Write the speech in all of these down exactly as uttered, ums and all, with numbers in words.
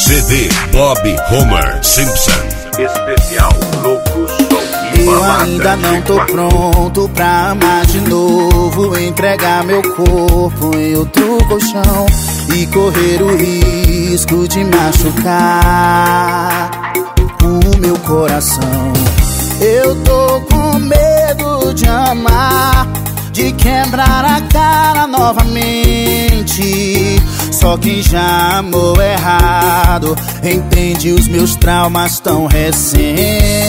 C D Bob Homer Simpson. Especial Louco Som e Eu ainda não tô pronto pra amar de novo, entregar meu corpo em outro colchão e correr o risco de machucar o meu coração. Eu tô com medo de amar, de quebrar a cara novamente. Só quem já amou errado entende os meus traumas tão recentes.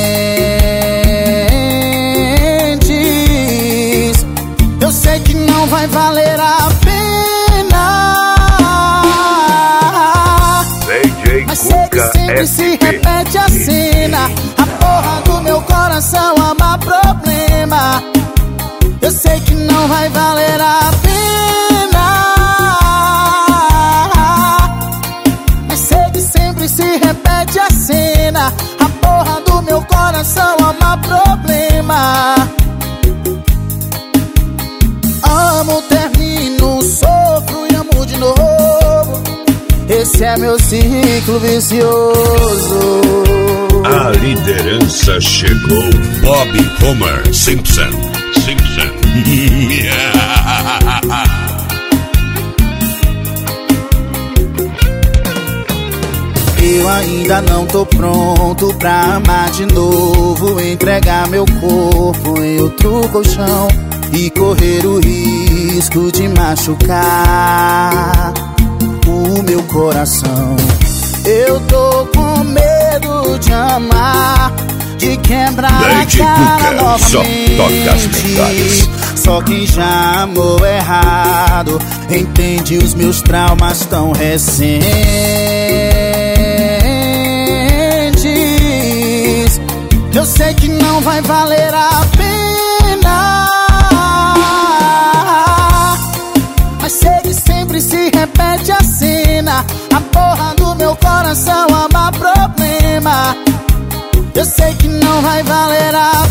Eu sei que não vai valer a pena, mas sei que sempre se repete a cena. A porra do meu coração ama problema. Eu sei que não vai valer a pena, mas sei que sempre se repete a cena. A porra do meu coração ama problema. Amo, termino, sofro e amo de novo. Esse é meu ciclo vicioso. A liderança chegou. Bob Homer Simpson. Simpson. Eu ainda não tô pronto pra amar de novo, entregar meu corpo em outro colchão e correr o risco de machucar o meu coração. Eu tô com medo de amar, de quebrar Lady a cara Cuca, novamente. só toca as medalhas. Só quem já amou errado entende os meus traumas tão recentes. Eu sei que não vai valer a pena, mas sei que sempre se repete a cena. A porra do meu coração ama problema. Eu sei que não vai valer a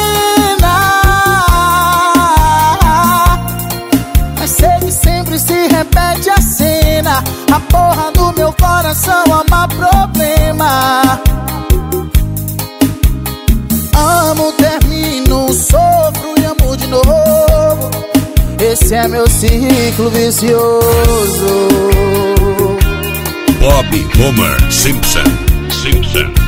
pena, mas sei que sempre se repete a cena. A porra do meu coração ama problema. Amo, termino, sofro e amo de novo. Esse é meu ciclo vicioso. Bob Homer Simpson. Simpson.